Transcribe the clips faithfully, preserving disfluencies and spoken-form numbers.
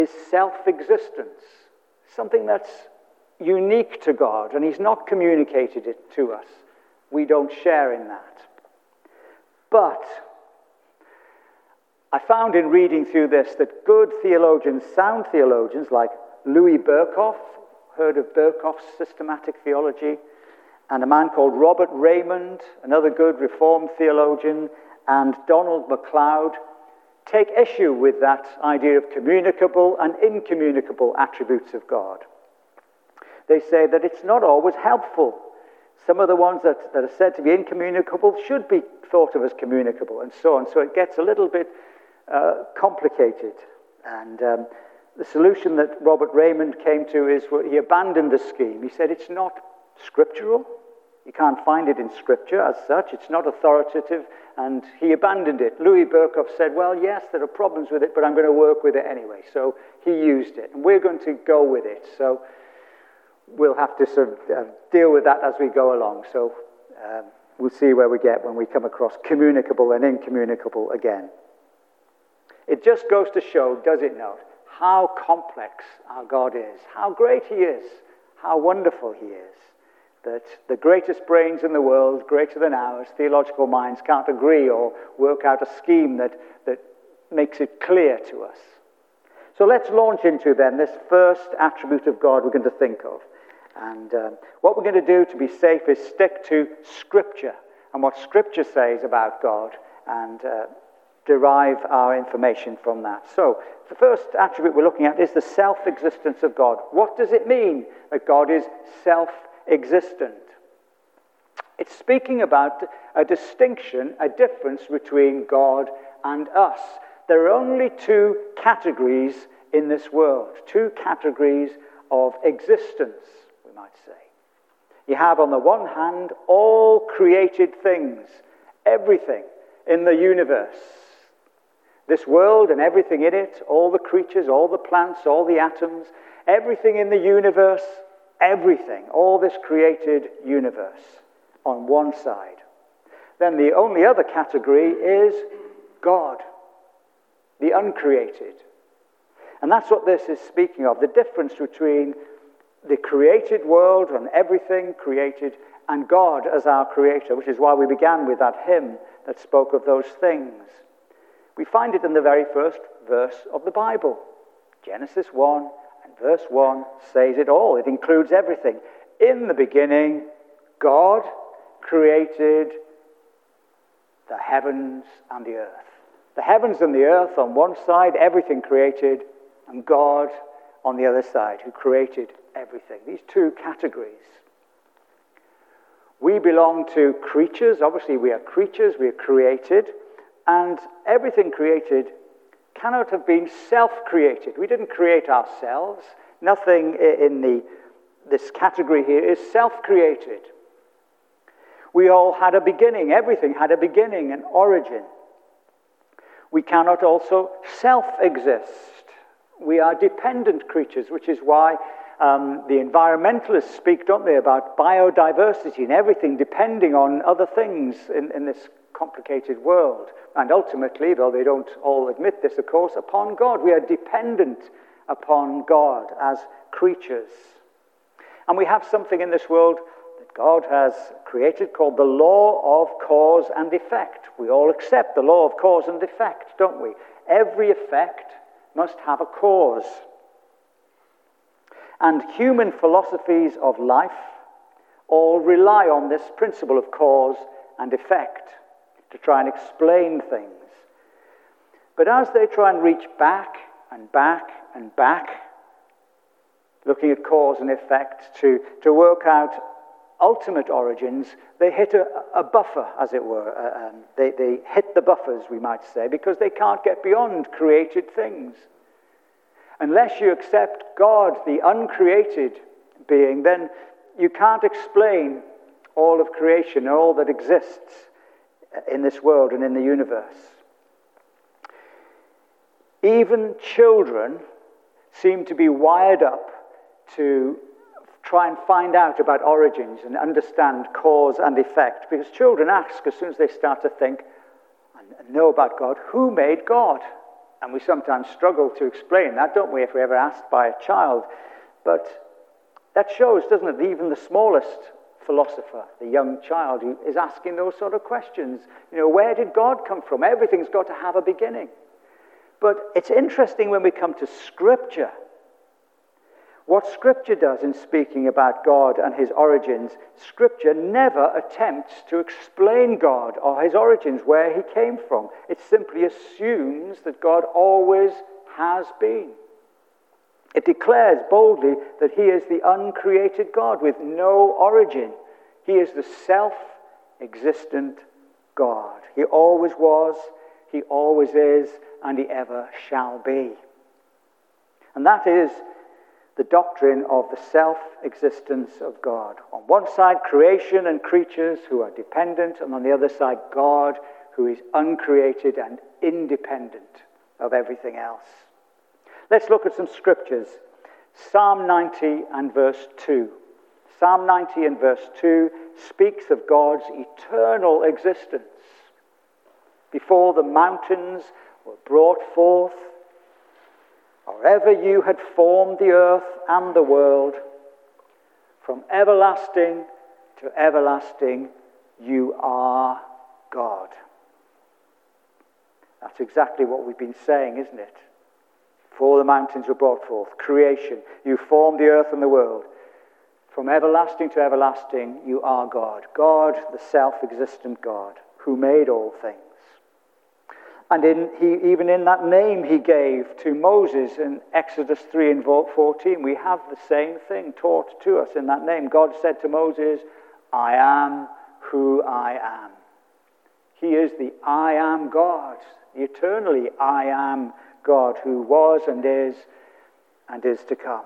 is self-existence, something that's unique to God, and he's not communicated it to us. We don't share in that. But I found in reading through this that good theologians, sound theologians like Louis Berkhoff, heard of Berkhoff's systematic theology, and a man called Robert Raymond, another good Reformed theologian, and Donald MacLeod, take issue with that idea of communicable and incommunicable attributes of God. They say that it's not always helpful. Some of the ones that, that are said to be incommunicable should be thought of as communicable, and so on. So it gets a little bit uh, complicated. And um, the solution that Robert Raymond came to is well, he abandoned the scheme. He said it's not scriptural. You can't find it in Scripture as such. It's not authoritative, and he abandoned it. Louis Berkhoff said, well, yes, there are problems with it, but I'm going to work with it anyway. So he used it, and we're going to go with it. So we'll have to sort of uh, deal with that as we go along. So um, we'll see where we get when we come across communicable and incommunicable again. It just goes to show, does it not, how complex our God is, how great he is, how wonderful he is. That the greatest brains in the world, greater than ours, theological minds can't agree or work out a scheme that, that makes it clear to us. So let's launch into then this first attribute of God we're going to think of. And um, what we're going to do to be safe is stick to Scripture and what Scripture says about God and uh, derive our information from that. So the first attribute we're looking at is the self-existence of God. What does it mean that God is self-existent? Existent. It's speaking about a distinction, a difference between God and us. There are only two categories in this world, two categories of existence, we might say. You have on the one hand all created things, everything in the universe. This world and everything in it, all the creatures, all the plants, all the atoms, everything in the universe, everything, all this created universe on one side. Then the only other category is God, the uncreated. And that's what this is speaking of, the difference between the created world and everything created and God as our creator, which is why we began with that hymn that spoke of those things. We find it in the very first verse of the Bible, Genesis one. And verse one says it all. It includes everything. In the beginning, God created the heavens and the earth. The heavens and the earth on one side, everything created, and God on the other side, who created everything. These two categories. We belong to creatures. Obviously, we are creatures. We are created. And everything created cannot have been self-created. We didn't create ourselves. Nothing in the this category here is self-created. We all had a beginning. Everything had a beginning, an origin. We cannot also self-exist. We are dependent creatures, which is why um, the environmentalists speak, don't they, about biodiversity and everything depending on other things in, in this complicated world. And ultimately, though they don't all admit this, of course, upon God. We are dependent upon God as creatures. And we have something in this world that God has created called the law of cause and effect. We all accept the law of cause and effect, don't we? Every effect must have a cause. And human philosophies of life all rely on this principle of cause and effect to try and explain things. But as they try and reach back and back and back, looking at cause and effect to, to work out ultimate origins, they hit a, a buffer, as it were. Uh, um, they, they hit the buffers, we might say, because they can't get beyond created things. Unless you accept God, the uncreated being, then you can't explain all of creation, all that exists in this world and in the universe. Even children seem to be wired up to try and find out about origins and understand cause and effect, because children ask as soon as they start to think and know about God, who made God? And we sometimes struggle to explain that, don't we, if we're ever asked by a child. But that shows, doesn't it, that even the smallest philosopher, the young child, who is asking those sort of questions. You know, where did God come from? Everything's got to have a beginning. But it's interesting when we come to Scripture. What Scripture does in speaking about God and his origins, Scripture never attempts to explain God or his origins, where he came from. It simply assumes that God always has been. It declares boldly that he is the uncreated God with no origin. He is the self-existent God. He always was, he always is, and he ever shall be. And that is the doctrine of the self-existence of God. On one side, creation and creatures who are dependent, and on the other side, God who is uncreated and independent of everything else. Let's look at some scriptures. Psalm ninety and verse two. Psalm ninety and verse two speaks of God's eternal existence. Before the mountains were brought forth, or ever you had formed the earth and the world, from everlasting to everlasting, you are God. That's exactly what we've been saying, isn't it? Before the mountains were brought forth, creation, you formed the earth and the world. From everlasting to everlasting, you are God. God, the self-existent God, who made all things. And in, he, even in that name he gave to Moses in Exodus three and fourteen, we have the same thing taught to us in that name. God said to Moses, I am who I am. He is the I am God, the eternally I am God, who was and is and is to come.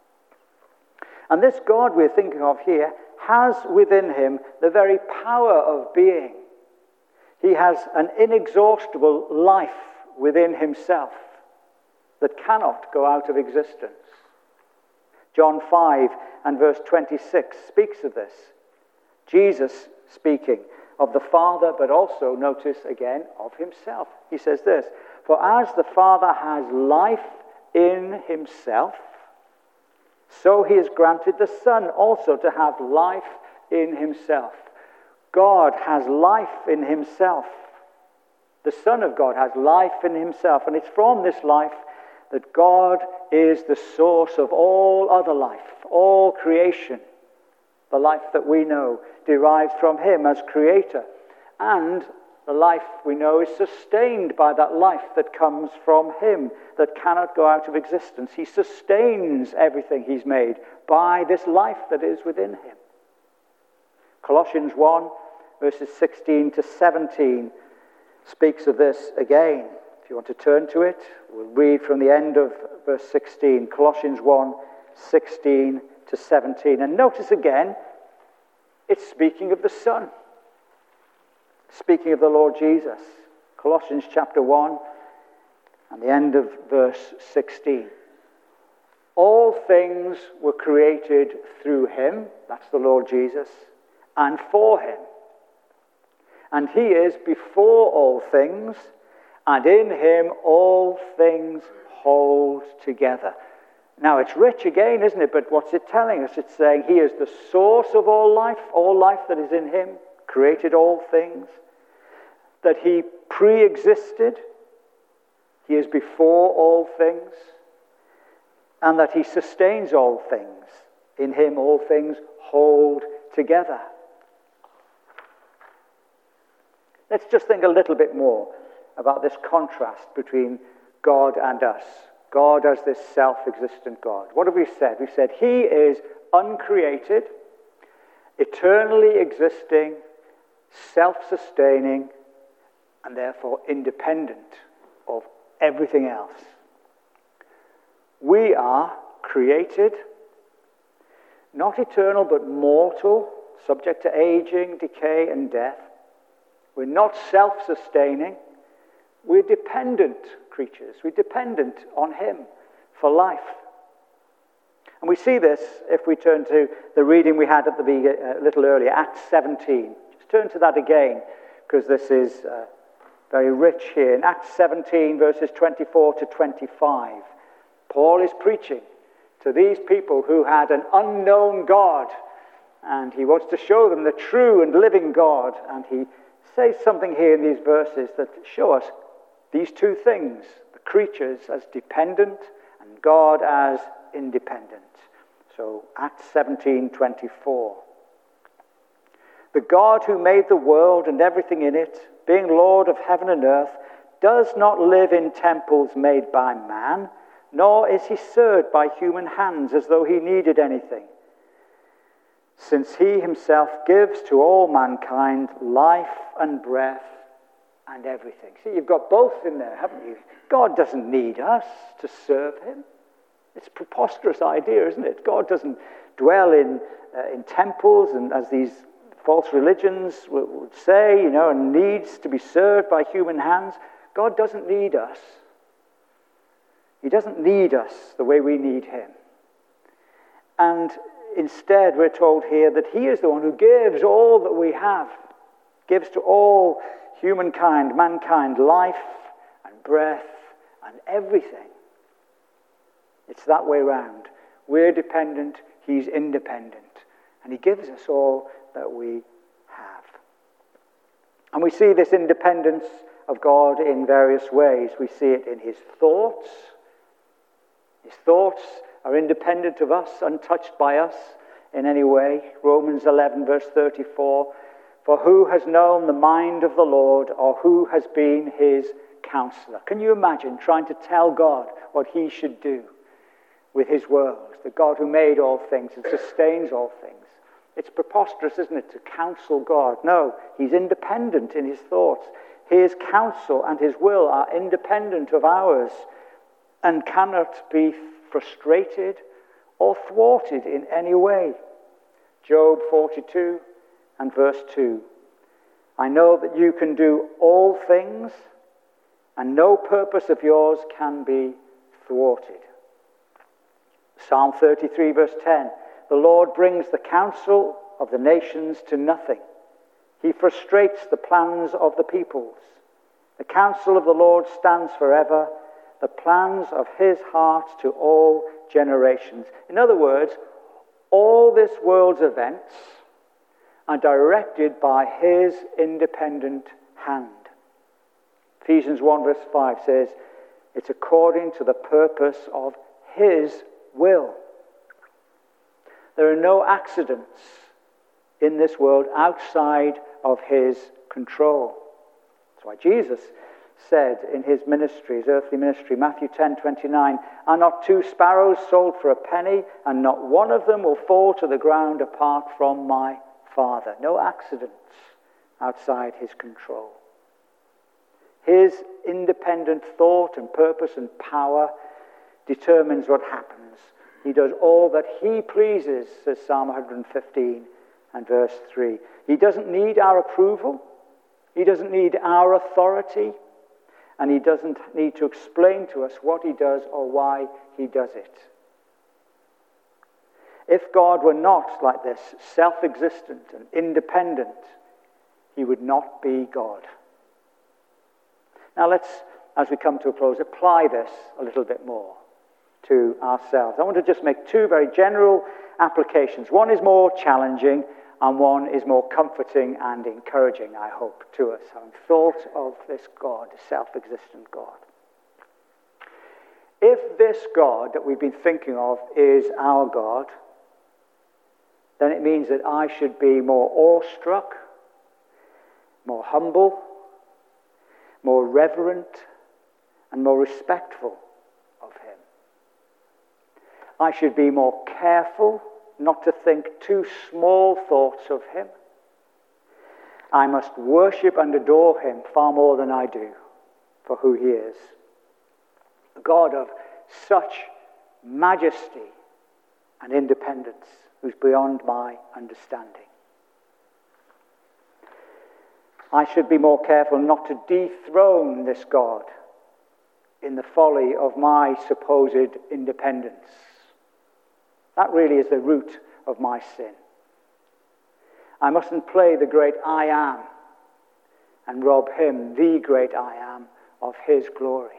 And this God we're thinking of here has within him the very power of being. He has an inexhaustible life within himself that cannot go out of existence. John five and verse twenty-six speaks of this. Jesus speaking of the Father, but also, notice again, of himself. He says this, for as the Father has life in himself, so he has granted the Son also to have life in himself. God has life in himself. The Son of God has life in himself. And it's from this life that God is the source of all other life, all creation. The life that we know derives from him as creator. And the life we know is sustained by that life that comes from him, that cannot go out of existence. He sustains everything he's made by this life that is within him. Colossians one, verses sixteen to seventeen, speaks of this again. If you want to turn to it, we'll read from the end of verse sixteen. Colossians one, sixteen to seventeen. And notice again, it's speaking of the Son. Speaking of the Lord Jesus. Colossians chapter one, and the end of verse sixteen. All things were created through him, that's the Lord Jesus, and for him. And he is before all things, and in him all things hold together. Now it's rich again, isn't it? But what's it telling us? It's saying he is the source of all life, all life that is in him, created all things, that he pre-existed, he is before all things, and that he sustains all things. In him all things hold together. Let's just think a little bit more about this contrast between God and us. God as this self-existent God. What have we said? We've said he is uncreated, eternally existing, self-sustaining, and therefore independent of everything else. We are created, not eternal but mortal, subject to aging, decay, and death. We're not self-sustaining. We're dependent creatures. We're dependent on him for life. And we see this if we turn to the reading we had at the a little earlier, Acts seventeen. Just turn to that again, because this is uh, very rich here. In Acts seventeen, verses twenty-four to twenty-five, Paul is preaching to these people who had an unknown God, and he wants to show them the true and living God. And he says something here in these verses that show us these two things, the creatures as dependent and God as independent. So Acts seventeen twenty-four. The God who made the world and everything in it, being Lord of heaven and earth, does not live in temples made by man, nor is he served by human hands as though he needed anything, since he himself gives to all mankind life and breath and everything. See, you've got both in there, haven't you? God doesn't need us to serve him. It's a preposterous idea, isn't it? God doesn't dwell in uh, in temples, and as these false religions would say, you know, and needs to be served by human hands. God doesn't need us. He doesn't need us the way we need him. And instead, we're told here that he is the one who gives all that we have, gives to all humankind, mankind, life and breath and everything. It's that way round. We're dependent, he's independent. And he gives us all that we have. And we see this independence of God in various ways. We see it in his thoughts. His thoughts are independent of us, untouched by us in any way. Romans eleven, verse thirty-four. For who has known the mind of the Lord, or who has been his counselor? Can you imagine trying to tell God what he should do with his world? The God who made all things and sustains all things. It's preposterous, isn't it, to counsel God? No, he's independent in his thoughts. His counsel and his will are independent of ours and cannot be frustrated or thwarted in any way. Job forty-two and verse two. I know that you can do all things, and no purpose of yours can be thwarted. Psalm thirty-three, verse ten. The Lord brings the counsel of the nations to nothing. He frustrates the plans of the peoples. The counsel of the Lord stands forever, the plans of his heart to all generations. In other words, all this world's events are directed by his independent hand. Ephesians one verse five says, it's according to the purpose of his will. There are no accidents in this world outside of his control. That's why Jesus said in his ministry, his earthly ministry, Matthew ten twenty-nine, are not two sparrows sold for a penny, and not one of them will fall to the ground apart from my Father. No accidents outside his control. His independent thought and purpose and power determines what happens. He does all that he pleases, says Psalm one fifteen and verse three. He doesn't need our approval. He doesn't need our authority. And he doesn't need to explain to us what he does or why he does it. If God were not like this, self-existent and independent, he would not be God. Now let's, as we come to a close, apply this a little bit more to ourselves. I want to just make two very general applications. One is more challenging and one is more comforting and encouraging, I hope, to us, having thought of this God, a self-existent God. If this God that we've been thinking of is our God, then it means that I should be more awestruck, more humble, more reverent, and more respectful of him. I should be more careful not to think too small thoughts of him. I must worship and adore him far more than I do for who he is. A God of such majesty and independence who's beyond my understanding. I should be more careful not to dethrone this God in the folly of my supposed independence. That really is the root of my sin. I mustn't play the great I am and rob him, the great I am, of his glory.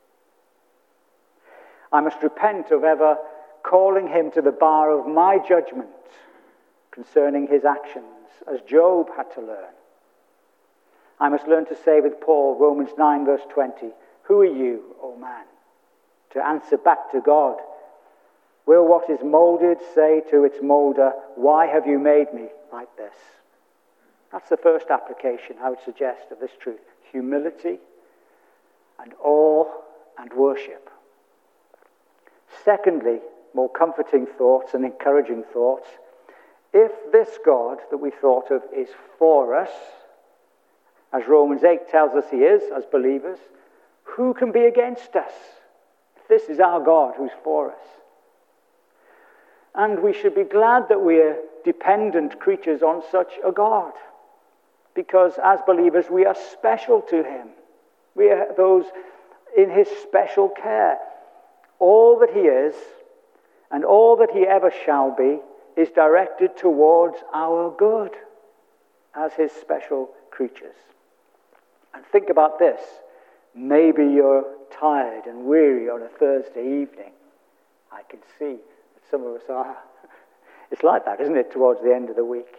I must repent of ever calling him to the bar of my judgment concerning his actions, as Job had to learn. I must learn to say with Paul, Romans nine verse twenty, who are you, O man, to answer back to God? Will what is molded say to its molder, why have you made me like this? That's the first application I would suggest of this truth. Humility and awe and worship. Secondly, more comforting thoughts and encouraging thoughts. If this God that we thought of is for us, as Romans eight tells us he is, as believers, who can be against us? If this is our God who's for us. And we should be glad that we are dependent creatures on such a God. Because as believers, we are special to him. We are those in his special care. All that he is, and all that he ever shall be, is directed towards our good as his special creatures. And think about this. Maybe you're tired and weary on a Thursday evening. I can see that some of us are. It's like that, isn't it, towards the end of the week?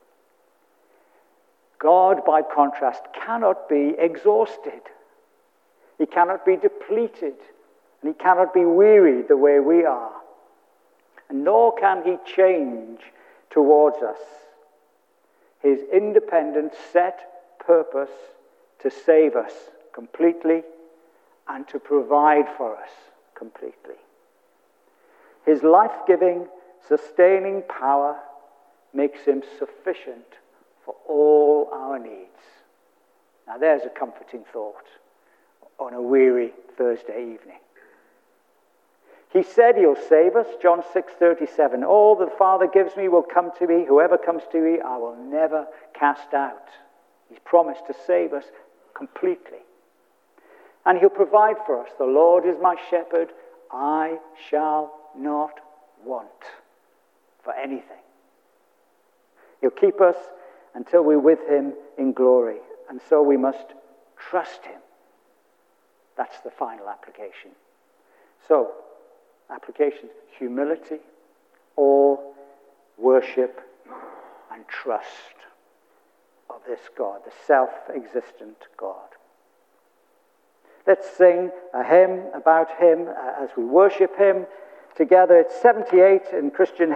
God, by contrast, cannot be exhausted. He cannot be depleted. And he cannot be wearied the way we are. And nor can he change towards us. His independent, set purpose to save us completely and to provide for us completely. His life-giving, sustaining power makes him sufficient for all our needs. Now there's a comforting thought on a weary Thursday evening. He said he'll save us, John six thirty-seven. All that the Father gives me will come to me. Whoever comes to me, I will never cast out. He's promised to save us completely. And he'll provide for us. The Lord is my shepherd. I shall not want for anything. He'll keep us until we're with him in glory. And so we must trust him. That's the final application. So, applications: humility, awe, worship, and trust of this God, the self-existent God. Let's sing a hymn about him uh, as we worship him together. It's seventy-eight in Christian